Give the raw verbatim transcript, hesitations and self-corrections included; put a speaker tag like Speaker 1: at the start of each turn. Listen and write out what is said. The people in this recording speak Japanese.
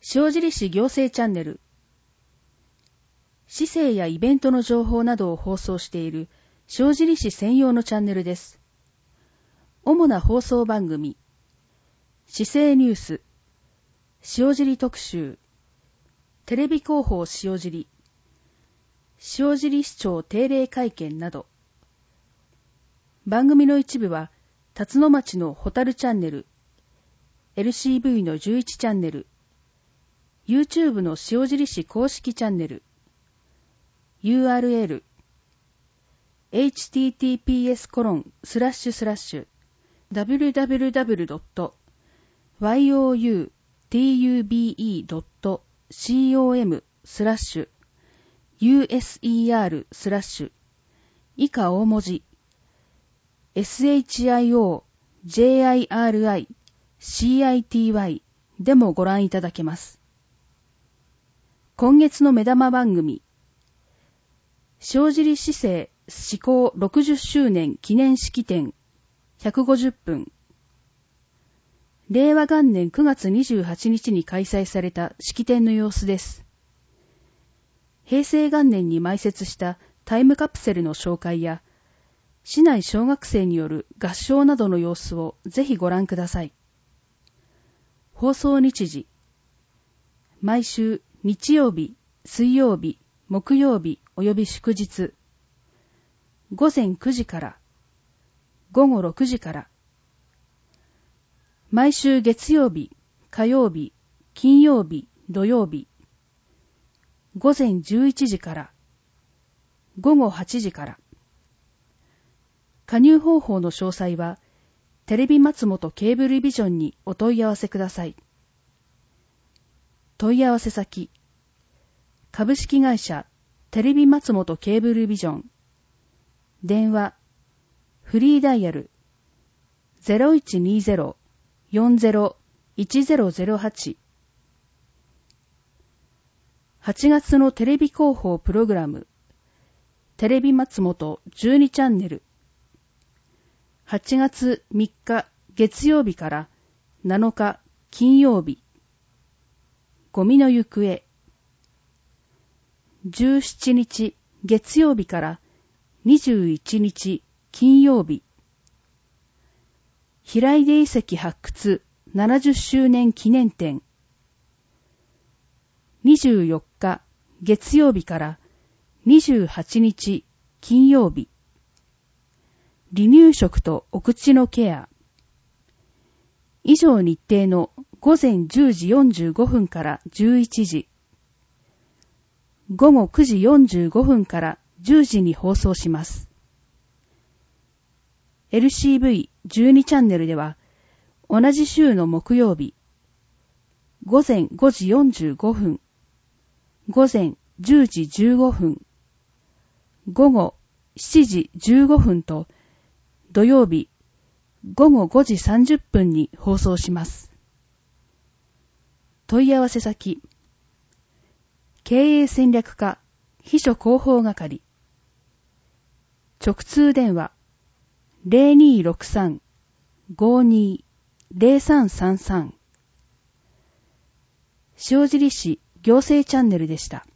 Speaker 1: 塩尻市行政チャンネル。市政やイベントの情報などを放送している塩尻市専用のチャンネルです。主な放送番組、市政ニュース、塩尻特集、テレビ広報塩尻、塩尻市長定例会見など、番組の一部は辰野町のホタルチャンネル、エルシーブイ のじゅういちチャンネル、YouTube の塩尻市公式チャンネル、ユーアールエル、エイチティーティーピーエスコロンスラッシュスラッシュダブリュダブリュダブリュドットワイオーユーティーユービーイードットコムスラッシュユーエスイーアールスラッシュ以下大文字 エスエイチアイオージェイアイアールアイシーアイティーワイ でもご覧いただけます。今月の目玉番組、塩尻市政施行ろくじゅっしゅうねん記念式典ひゃくごじゅっぷん。れいわ元年くがつにじゅうはちにちに開催された式典の様子です。平成元年に埋設したタイムカプセルの紹介や、市内小学生による合唱などの様子をぜひご覧ください。放送日時、毎週日曜日、水曜日、木曜日および祝日、ごぜんくじから、ごごろくじから、毎週月曜日、火曜日、金曜日、土曜日、ごぜんじゅういちじから、ごごはちじから。加入方法の詳細は、テレビ松本ケーブルビジョンにお問い合わせください。問い合わせ先、株式会社テレビ松本ケーブルビジョン、電話、フリーダイヤル ゼロいちにゼロ よんゼロ いちゼロゼロはち。はちがつのテレビ広報プログラム、テレビ松本じゅうにチャンネル、はちがつみっか月曜日からなのか金曜日、ゴミの行方、じゅうしちにち月曜日からにじゅういちにち金曜日、平出遺跡発掘ななじゅっしゅうねん記念展、にじゅうよっか月曜日からにじゅうはちにち金曜日、離乳食とお口のケア。以上日程のごぜんじゅうじよんじゅうごふんからじゅういちじ、ごごくじよんじゅうごふんからじゅうじに放送します。エルシーブイじゅうに チャンネルでは、同じ週の木曜日、ごぜんごじよんじゅうごふん、ごぜんじゅうじじゅうごふん、ごごしちじじゅうごふんと、土曜日、ごごごじさんじゅっぷんに放送します。問い合わせ先、経営戦略課秘書広報係、直通電話 ゼロにーろくさん ごーにー ゼロさんさんさん。塩尻市行政チャンネルでした。